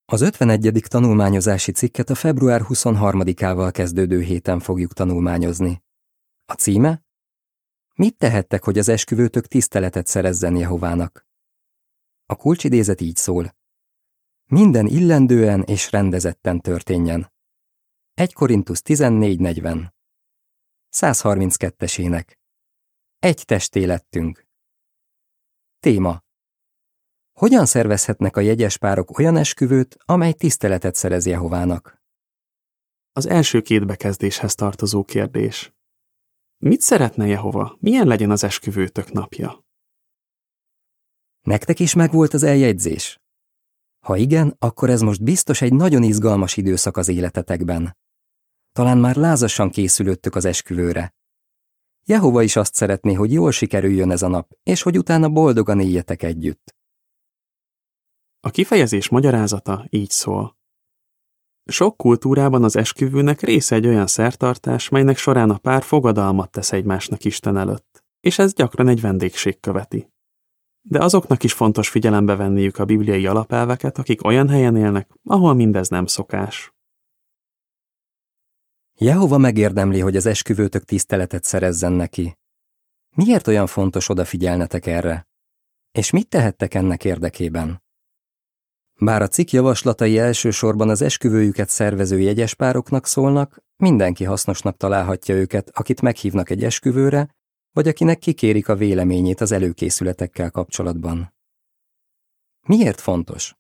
Az 51. tanulmányozási cikket a február 23-ával kezdődő héten fogjuk tanulmányozni. A címe? Mit tehettek, hogy az esküvőtök tiszteletet szerezzen Jehovának? A kulcsidézet így szól. Minden illendően és rendezetten történjen. 1 Korintus 14:40. 132-es ének. Egy testé lettünk. Téma. Hogyan szervezhetnek a jegyes párok olyan esküvőt, amely tiszteletet szerez Jehovának? Az első két bekezdéshez tartozó kérdés. Mit szeretne Jehova? Milyen legyen az esküvőtök napja? Nektek is megvolt az eljegyzés? Ha igen, akkor ez most biztos egy nagyon izgalmas időszak az életetekben. Talán már lázasan készülődtök az esküvőre. Jehova is azt szeretné, hogy jól sikerüljön ez a nap, és hogy utána boldogan éljetek együtt. A kifejezés magyarázata így szól. Sok kultúrában az esküvőnek része egy olyan szertartás, melynek során a pár fogadalmat tesz egymásnak Isten előtt, és ez gyakran egy vendégség követi. De azoknak is fontos figyelembe venniük a bibliai alapelveket, akik olyan helyen élnek, ahol mindez nem szokás. Jehova megérdemli, hogy az esküvőtök tiszteletet szerezzen neki. Miért olyan fontos odafigyelnetek erre? És mit tehettek ennek érdekében? Bár a cikk javaslatai elsősorban az esküvőjüket szervező jegyespároknak szólnak, mindenki hasznosnak találhatja őket, akit meghívnak egy esküvőre, vagy akinek kikérik a véleményét az előkészületekkel kapcsolatban. Miért fontos?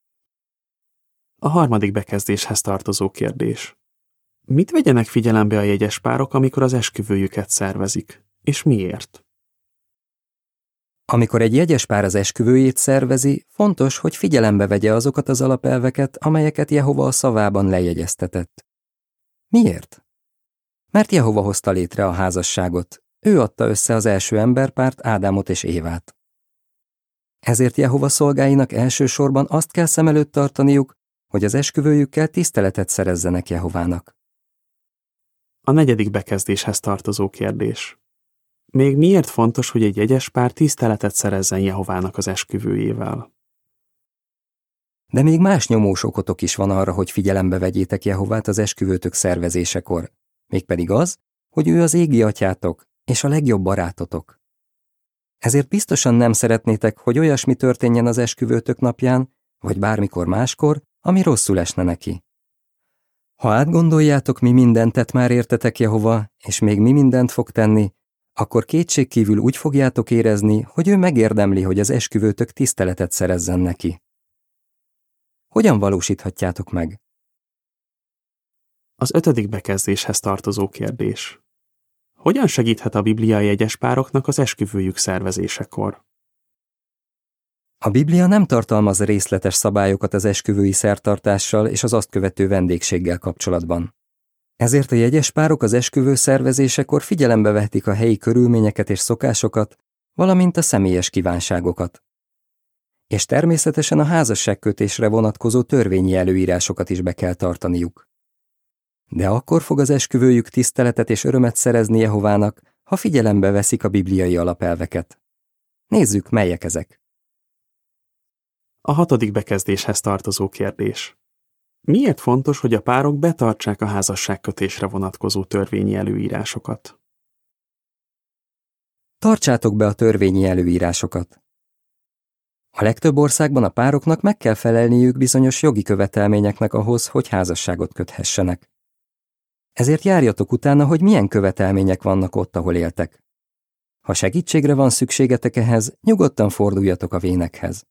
A harmadik bekezdéshez tartozó kérdés. Mit vegyenek figyelembe a jegyespárok, amikor az esküvőjüket szervezik? És miért? Amikor egy jegyespár az esküvőjét szervezi, fontos, hogy figyelembe vegye azokat az alapelveket, amelyeket Jehova a szavában lejegyeztetett. Miért? Mert Jehova hozta létre a házasságot. Ő adta össze az első emberpárt, Ádámot és Évát. Ezért Jehova szolgáinak elsősorban azt kell szem előtt tartaniuk, hogy az esküvőjükkel tiszteletet szerezzenek Jehovának. A negyedik bekezdéshez tartozó kérdés. Még miért fontos, hogy egy jegyes pár tiszteletet szerezzen Jehovának az esküvőjével? De még más nyomós okotok is van arra, hogy figyelembe vegyétek Jehovát az esküvőtök szervezésekor, mégpedig az, hogy ő az égi atyátok és a legjobb barátotok. Ezért biztosan nem szeretnétek, hogy olyasmi történjen az esküvőtök napján, vagy bármikor máskor, ami rosszul esne neki. Ha átgondoljátok, mi mindent tett már értetek Jehova, és még mi mindent fog tenni, akkor kétségkívül úgy fogjátok érezni, hogy ő megérdemli, hogy az esküvőtök tiszteletet szerezzen neki. Hogyan valósíthatjátok meg? Az ötödik bekezdéshez tartozó kérdés. Hogyan segíthet a Biblia a jegyespároknak az esküvőjük szervezésekor? A Biblia nem tartalmaz részletes szabályokat az esküvői szertartással és az azt követő vendégséggel kapcsolatban. Ezért a jegyespárok az esküvő szervezésekor figyelembe vehetik a helyi körülményeket és szokásokat, valamint a személyes kívánságokat. És természetesen a házasságkötésre vonatkozó törvényi előírásokat is be kell tartaniuk. De akkor fog az esküvőjük tiszteletet és örömet szerezni Jehovának, ha figyelembe veszik a bibliai alapelveket. Nézzük, melyek ezek. A hatodik bekezdéshez tartozó kérdés. Miért fontos, hogy a párok betartsák a házasságkötésre vonatkozó törvényi előírásokat? Tartsátok be a törvényi előírásokat. A legtöbb országban a pároknak meg kell felelniük bizonyos jogi követelményeknek ahhoz, hogy házasságot köthessenek. Ezért járjatok utána, hogy milyen követelmények vannak ott, ahol éltek. Ha segítségre van szükségetek ehhez, nyugodtan forduljatok a vénekhez.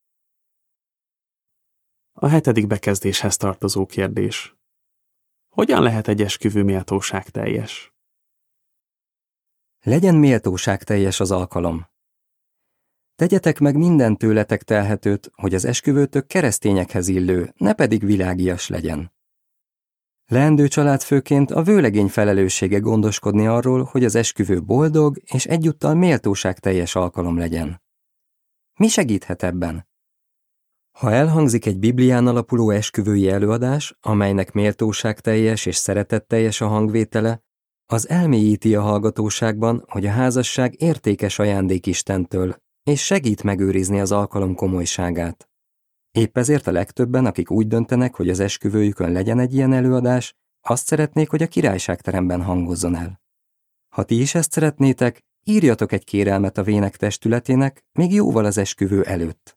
A hetedik bekezdéshez tartozó kérdés. Hogyan lehet egy esküvő méltóságteljes? Legyen méltóságteljes az alkalom. Tegyetek meg minden tőletek telhetőt, hogy az esküvőtök keresztényekhez illő, ne pedig világias legyen. Leendő családfőként a vőlegény felelőssége gondoskodni arról, hogy az esküvő boldog és egyúttal méltóságteljes alkalom legyen. Mi segíthet ebben? Ha elhangzik egy Biblián alapuló esküvői előadás, amelynek méltóságteljes és szeretetteljes a hangvétele, az elmélyíti a hallgatóságban, hogy a házasság értékes ajándék Istentől, és segít megőrizni az alkalom komolyságát. Épp ezért a legtöbben, akik úgy döntenek, hogy az esküvőjükön legyen egy ilyen előadás, azt szeretnék, hogy a királyságteremben hangozzon el. Ha ti is ezt szeretnétek, írjatok egy kérelmet a vének testületének, még jóval az esküvő előtt.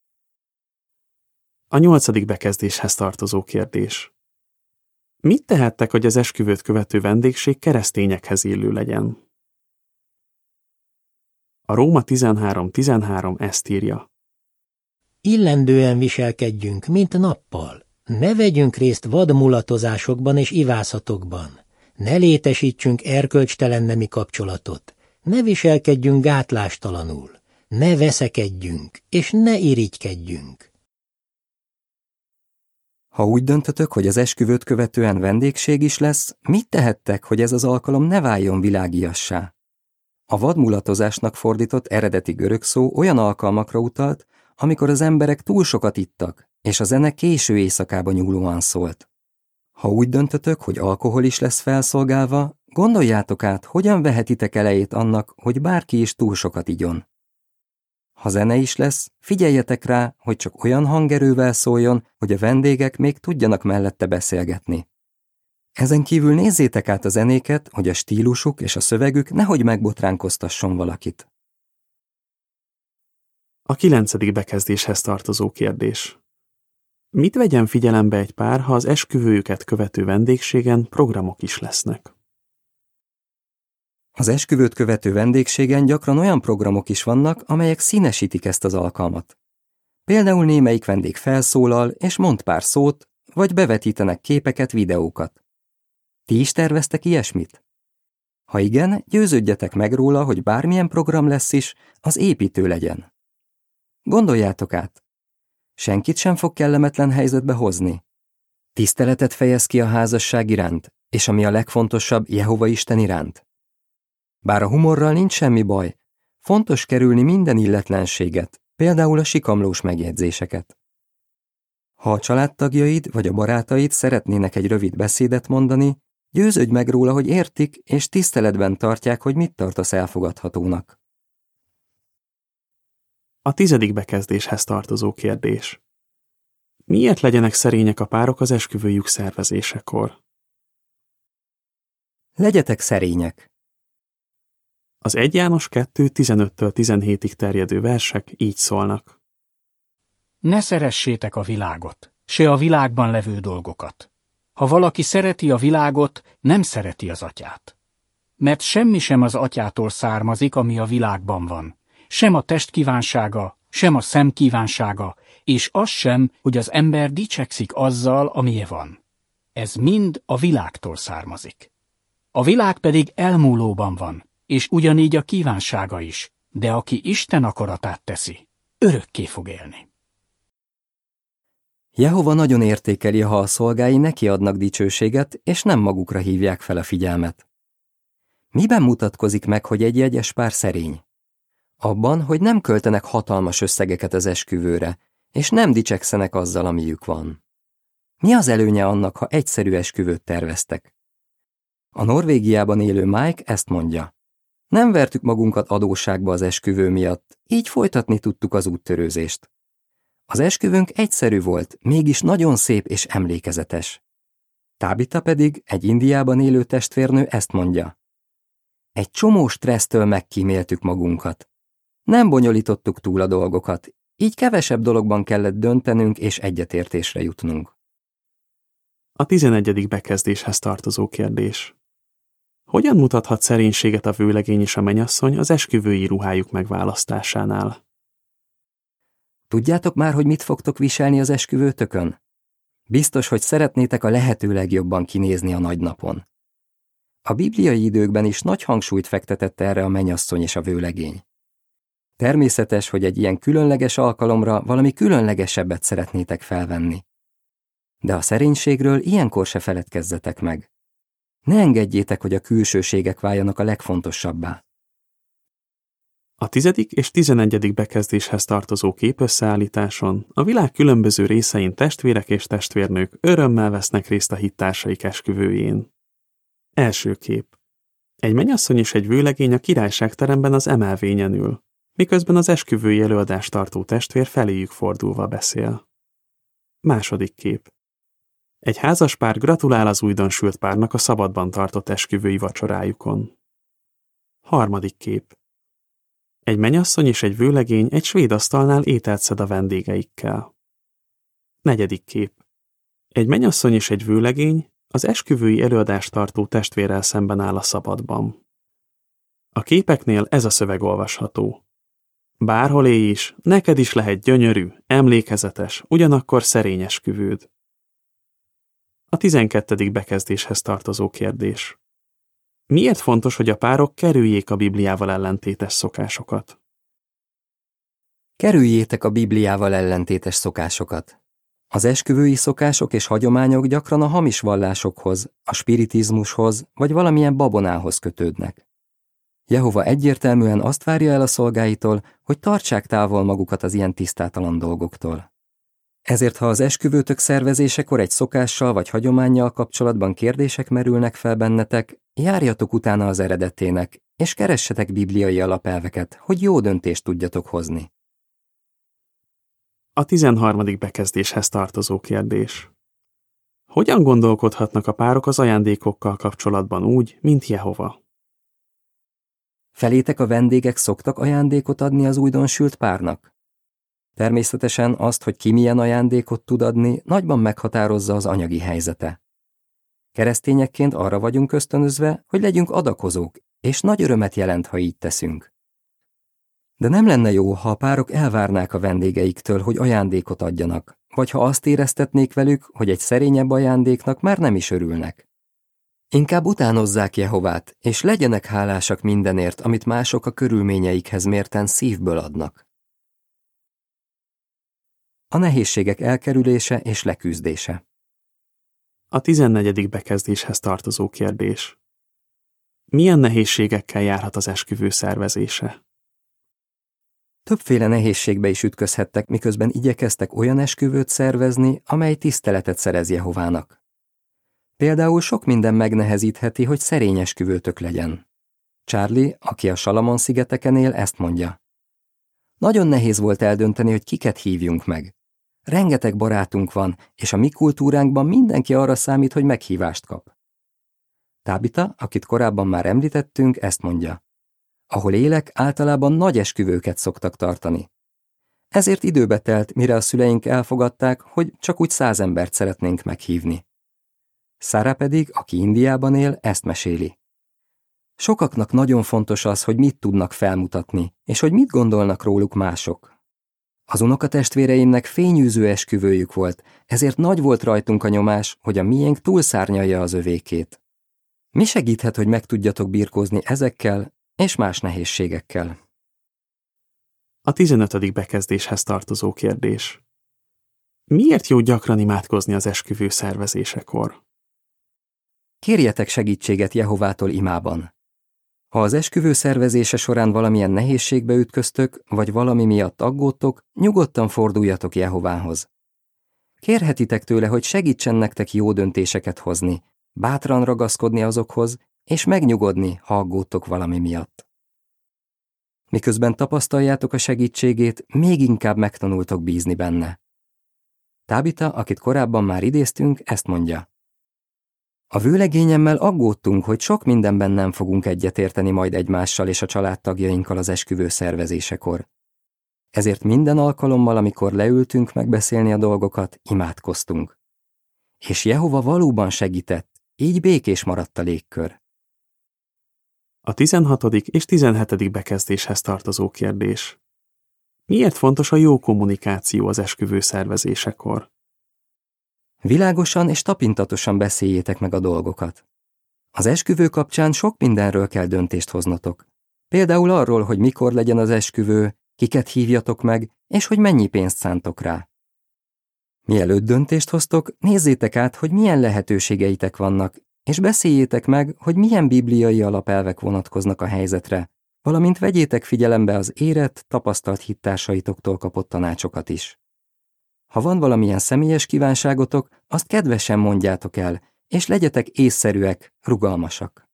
A 8. bekezdéshez tartozó kérdés. Mit tehettek, hogy az esküvőt követő vendégség keresztényekhez illő legyen? A Róma 13:13 ezt írja. Illendően viselkedjünk, mint nappal. Ne vegyünk részt vadmulatozásokban és ivászatokban. Ne létesítsünk erkölcstelen nemi kapcsolatot. Ne viselkedjünk gátlástalanul. Ne veszekedjünk, és ne irigykedjünk. Ha úgy döntötök, hogy az esküvőt követően vendégség is lesz, mit tehettek, hogy ez az alkalom ne váljon világiassá? A vadmulatozásnak fordított eredeti görög szó olyan alkalmakra utalt, amikor az emberek túl sokat ittak, és a zene késő éjszakába nyúlóan szólt. Ha úgy döntötök, hogy alkohol is lesz felszolgálva, gondoljátok át, hogyan vehetitek elejét annak, hogy bárki is túl sokat igyon. Ha zene is lesz, figyeljetek rá, hogy csak olyan hangerővel szóljon, hogy a vendégek még tudjanak mellette beszélgetni. Ezen kívül nézzétek át a zenéket, hogy a stílusuk és a szövegük nehogy megbotránkoztasson valakit. A 9. bekezdéshez tartozó kérdés. Mit vegyen figyelembe egy pár, ha az esküvőjüket követő vendégségen programok is lesznek? Az esküvőt követő vendégségen gyakran olyan programok is vannak, amelyek színesítik ezt az alkalmat. Például némelyik vendég felszólal és mond pár szót, vagy bevetítenek képeket, videókat. Ti is terveztek ilyesmit? Ha igen, győződjetek meg róla, hogy bármilyen program lesz is, az építő legyen. Gondoljátok át. Senkit sem fog kellemetlen helyzetbe hozni. Tiszteletet fejez ki a házasság iránt, és ami a legfontosabb, Jehova Isten iránt. Bár a humorral nincs semmi baj, fontos kerülni minden illetlenséget, például a sikamlós megjegyzéseket. Ha a családtagjaid vagy a barátaid szeretnének egy rövid beszédet mondani, győződj meg róla, hogy értik és tiszteletben tartják, hogy mit tartasz elfogadhatónak. A 10. bekezdéshez tartozó kérdés. Miért legyenek szerények a párok az esküvőjük szervezésekor? Legyetek szerények! Az 1 János 2:15-17 terjedő versek így szólnak. Ne szeressétek a világot, se a világban levő dolgokat. Ha valaki szereti a világot, nem szereti az atyát. Mert semmi sem az atyától származik, ami a világban van. Sem a test kívánsága, sem a szem kívánsága, és az sem, hogy az ember dicsekszik azzal, amilyen van. Ez mind a világtól származik. A világ pedig elmúlóban van, és ugyanígy a kívánsága is, de aki Isten akaratát teszi, örökké fog élni. Jehova nagyon értékeli, ha a szolgái neki adnak dicsőséget, és nem magukra hívják fel a figyelmet. Miben mutatkozik meg, hogy egy jegyes pár szerény? Abban, hogy nem költenek hatalmas összegeket az esküvőre, és nem dicsekszenek azzal, amiük van. Mi az előnye annak, ha egyszerű esküvőt terveztek? A Norvégiában élő Mike ezt mondja. Nem vertük magunkat adósságba az esküvő miatt, így folytatni tudtuk az úttörőzést. Az esküvőnk egyszerű volt, mégis nagyon szép és emlékezetes. Tabitha pedig, egy Indiában élő testvérnő ezt mondja. Egy csomó stressztől megkíméltük magunkat. Nem bonyolítottuk túl a dolgokat, így kevesebb dologban kellett döntenünk és egyetértésre jutnunk. A 11. bekezdéshez tartozó kérdés. Hogyan mutathat szerénységet a vőlegény és a mennyasszony az esküvői ruhájuk megválasztásánál? Tudjátok már, hogy mit fogtok viselni az esküvőtökön? Biztos, hogy szeretnétek a lehető legjobban kinézni a nagy napon. A bibliai időkben is nagy hangsúlyt fektetett erre a mennyasszony és a vőlegény. Természetes, hogy egy ilyen különleges alkalomra valami különlegesebbet szeretnétek felvenni. De a szerénységről ilyenkor se feledkezzetek meg. Ne engedjétek, hogy a külsőségek váljanak a legfontosabbá. A 10. és 11. bekezdéshez tartozó képösszeállításon a világ különböző részein testvérek és testvérnők örömmel vesznek részt a hittársaik esküvőjén. Első kép. Egy mennyasszony és egy vőlegény a királyságteremben az emelvényen ül, miközben az esküvői előadást tartó testvér feléjük fordulva beszél. Második kép. Egy házaspár gratulál az újdonsült párnak a szabadban tartott esküvői vacsorájukon. Harmadik kép. Egy mennyasszony és egy vőlegény egy svéd asztalnál ételt szed a vendégeikkel. Negyedik kép. Egy mennyasszony és egy vőlegény az esküvői előadást tartó testvérrel szemben áll a szabadban. A képeknél ez a szöveg olvasható. Bárhol élj is, neked is lehet gyönyörű, emlékezetes, ugyanakkor szerény esküvőd. A 12. bekezdéshez tartozó kérdés. Miért fontos, hogy a párok kerüljék a Bibliával ellentétes szokásokat? Kerüljétek a Bibliával ellentétes szokásokat. Az esküvői szokások és hagyományok gyakran a hamis vallásokhoz, a spiritizmushoz vagy valamilyen babonához kötődnek. Jehova egyértelműen azt várja el a szolgáitól, hogy tartsák távol magukat az ilyen tisztátalan dolgoktól. Ezért, ha az esküvőtök szervezésekor egy szokással vagy hagyománnyal kapcsolatban kérdések merülnek fel bennetek, járjatok utána az eredetének, és keressetek bibliai alapelveket, hogy jó döntést tudjatok hozni. A 13. bekezdéshez tartozó kérdés. Hogyan gondolkodhatnak a párok az ajándékokkal kapcsolatban úgy, mint Jehova? Felétek a vendégek szoktak ajándékot adni az újdonsült párnak? Természetesen azt, hogy ki milyen ajándékot tud adni, nagyban meghatározza az anyagi helyzete. Keresztényekként arra vagyunk ösztönözve, hogy legyünk adakozók, és nagy örömet jelent, ha így teszünk. De nem lenne jó, ha a párok elvárnák a vendégeiktől, hogy ajándékot adjanak, vagy ha azt éreztetnék velük, hogy egy szerényebb ajándéknak már nem is örülnek. Inkább utánozzák Jehovát, és legyenek hálásak mindenért, amit mások a körülményeikhez mérten szívből adnak. A nehézségek elkerülése és leküzdése. A 14. bekezdéshez tartozó kérdés. Milyen nehézségekkel járhat az esküvő szervezése? Többféle nehézségbe is ütközhettek, miközben igyekeztek olyan esküvőt szervezni, amely tiszteletet szerez Jehovának. Például sok minden megnehezítheti, hogy szerény esküvőtök legyen. Charlie, aki a Salamon-szigeteken él, ezt mondja. Nagyon nehéz volt eldönteni, hogy kiket hívjunk meg. Rengeteg barátunk van, és a mi kultúránkban mindenki arra számít, hogy meghívást kap. Tabitha, akit korábban már említettünk, ezt mondja. Ahol élek, általában nagy esküvőket szoktak tartani. Ezért időbe telt, mire a szüleink elfogadták, hogy csak úgy 100 embert szeretnénk meghívni. Sarah pedig, aki Indiában él, ezt meséli. Sokaknak nagyon fontos az, hogy mit tudnak felmutatni, és hogy mit gondolnak róluk mások. Az unokatestvéreimnek fényűző esküvőjük volt, ezért nagy volt rajtunk a nyomás, hogy a miénk túlszárnyalja az övékét. Mi segíthet, hogy meg tudjatok birkózni ezekkel és más nehézségekkel? A 15. bekezdéshez tartozó kérdés. Miért jó gyakran imádkozni az esküvő szervezésekor? Kérjetek segítséget Jehovától imában. Ha az esküvő szervezése során valamilyen nehézségbe ütköztök, vagy valami miatt aggódtok, nyugodtan forduljatok Jehovához. Kérhetitek tőle, hogy segítsen nektek jó döntéseket hozni, bátran ragaszkodni azokhoz, és megnyugodni, ha aggódtok valami miatt. Miközben tapasztaljátok a segítségét, még inkább megtanultok bízni benne. Tabitha, akit korábban már idéztünk, ezt mondja. A vőlegényemmel aggódtunk, hogy sok mindenben nem fogunk egyetérteni majd egymással és a családtagjainkkal az esküvő szervezésekor. Ezért minden alkalommal, amikor leültünk megbeszélni a dolgokat, imádkoztunk. És Jehova valóban segített, így békés maradt a légkör. A 16. és 17. bekezdéshez tartozó kérdés. Miért fontos a jó kommunikáció az esküvő szervezésekor? Világosan és tapintatosan beszéljétek meg a dolgokat. Az esküvő kapcsán sok mindenről kell döntést hoznotok. Például arról, hogy mikor legyen az esküvő, kiket hívjatok meg, és hogy mennyi pénzt szántok rá. Mielőtt döntést hoztok, nézzétek át, hogy milyen lehetőségeitek vannak, és beszéljétek meg, hogy milyen bibliai alapelvek vonatkoznak a helyzetre, valamint vegyétek figyelembe az érett, tapasztalt hittársaitoktól kapott tanácsokat is. Ha van valamilyen személyes kívánságotok, azt kedvesen mondjátok el, és legyetek észszerűek, rugalmasak.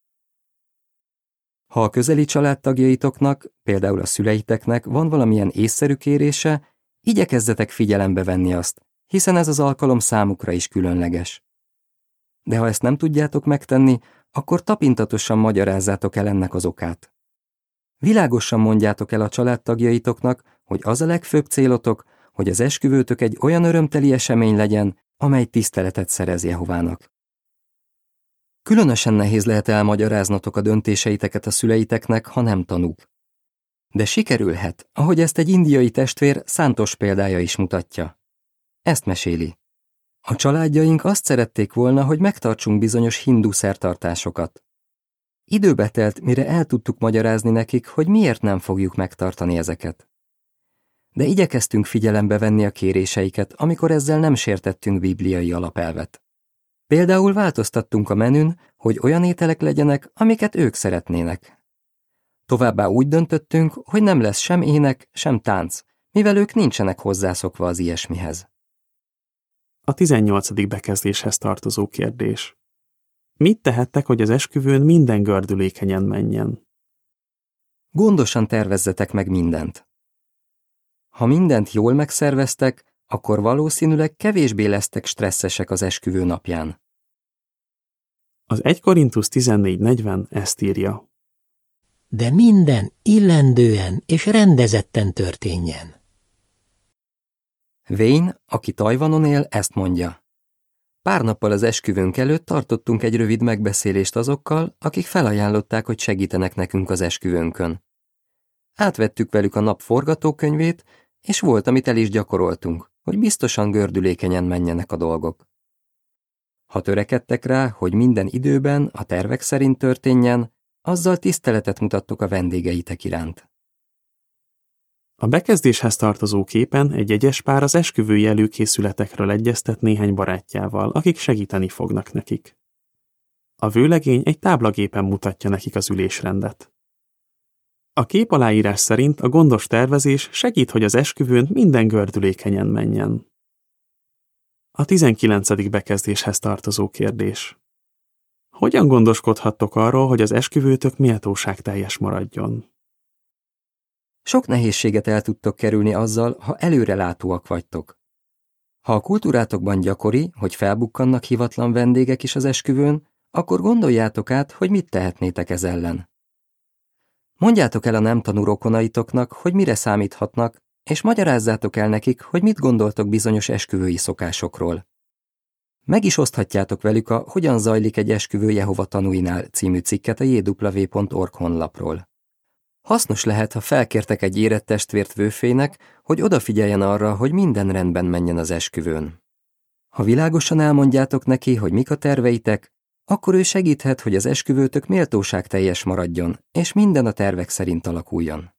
Ha a közeli családtagjaitoknak, például a szüleiteknek van valamilyen észszerű kérése, igyekezzetek figyelembe venni azt, hiszen ez az alkalom számukra is különleges. De ha ezt nem tudjátok megtenni, akkor tapintatosan magyarázzátok el ennek az okát. Világosan mondjátok el a családtagjaitoknak, hogy az a legfőbb célotok, hogy az esküvőtök egy olyan örömteli esemény legyen, amely tiszteletet szerez Jehovának. Különösen nehéz lehet elmagyaráznotok a döntéseiteket a szüleiteknek, ha nem tanúk. De sikerülhet, ahogy ezt egy indiai testvér szántos példája is mutatja. Ezt meséli. A családjaink azt szerették volna, hogy megtartsunk bizonyos hindu szertartásokat. Időbe telt, mire el tudtuk magyarázni nekik, hogy miért nem fogjuk megtartani ezeket. De igyekeztünk figyelembe venni a kéréseiket, amikor ezzel nem sértettünk bibliai alapelvet. Például változtattunk a menün, hogy olyan ételek legyenek, amiket ők szeretnének. Továbbá úgy döntöttünk, hogy nem lesz sem ének, sem tánc, mivel ők nincsenek hozzászokva az ilyesmihez. A 18. bekezdéshez tartozó kérdés. Mit tehettek, hogy az esküvőn minden gördülékenyen menjen? Gondosan tervezzetek meg mindent. Ha mindent jól megszerveztek, akkor valószínűleg kevésbé lesztek stresszesek az esküvő napján. Az 1 Korintusz 14:40 ezt írja. De minden illendően és rendezetten történjen. Wayne, aki Tajvanon él, ezt mondja. Pár nappal az esküvőnk előtt tartottunk egy rövid megbeszélést azokkal, akik felajánlották, hogy segítenek nekünk az esküvőnkön. Átvettük velük a nap forgatókönyvét, és volt, amit el is gyakoroltunk, hogy biztosan gördülékenyen menjenek a dolgok. Ha törekedtek rá, hogy minden időben a tervek szerint történjen, azzal tiszteletet mutattok a vendégeitek iránt. A bekezdéshez tartozó képen egy jegyes pár az esküvői előkészületekről egyeztet néhány barátjával, akik segíteni fognak nekik. A vőlegény egy táblagépen mutatja nekik az ülésrendet. A kép aláírás szerint a gondos tervezés segít, hogy az esküvőn minden gördülékenyen menjen. A 19. bekezdéshez tartozó kérdés. Hogyan gondoskodhattok arról, hogy az esküvőtök méltóságteljes maradjon? Sok nehézséget el tudtok kerülni azzal, ha előrelátóak vagytok. Ha a kultúrátokban gyakori, hogy felbukkannak hivatlan vendégek is az esküvőn, akkor gondoljátok át, hogy mit tehetnétek ez ellen. Mondjátok el a nem tanú rokonaitoknak, hogy mire számíthatnak, és magyarázzátok el nekik, hogy mit gondoltok bizonyos esküvői szokásokról. Meg is oszthatjátok velük a Hogyan zajlik egy esküvő Jehova tanúinál című cikket a jw.org honlapról. Hasznos lehet, ha felkértek egy érett testvért vőfének, hogy odafigyeljen arra, hogy minden rendben menjen az esküvőn. Ha világosan elmondjátok neki, hogy mik a terveitek, akkor ő segíthet, hogy az esküvőtök méltóságteljes maradjon, és minden a tervek szerint alakuljon.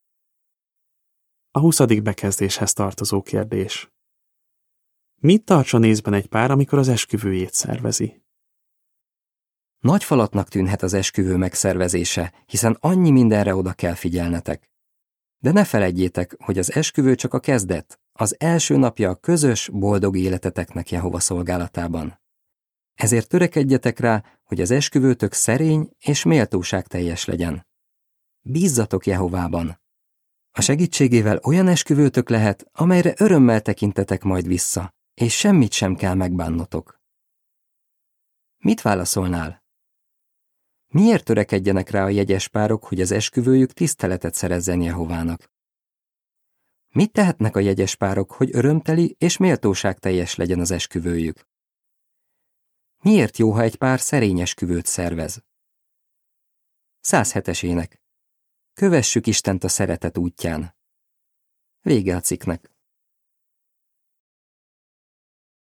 A 20. bekezdéshez tartozó kérdés. Mit tartson észben egy pár, amikor az esküvőjét szervezi? Nagy falatnak tűnhet az esküvő megszervezése, hiszen annyi mindenre oda kell figyelnetek. De ne feledjétek, hogy az esküvő csak a kezdet, az első napja a közös, boldog életeteknek Jehova szolgálatában. Ezért törekedjetek rá, hogy az esküvőtök szerény és méltóságteljes legyen. Bízzatok Jehovában! A segítségével olyan esküvőtök lehet, amelyre örömmel tekintetek majd vissza, és semmit sem kell megbánnotok. Mit válaszolnál? Miért törekedjenek rá a jegyes párok, hogy az esküvőjük tiszteletet szerezzen Jehovának? Mit tehetnek a jegyes párok, hogy örömteli és méltóságteljes legyen az esküvőjük? Miért jó, ha egy pár szerény esküvőt szervez? 107-es ének. Kövessük Istent a szeretet útján. Vége a cikknek.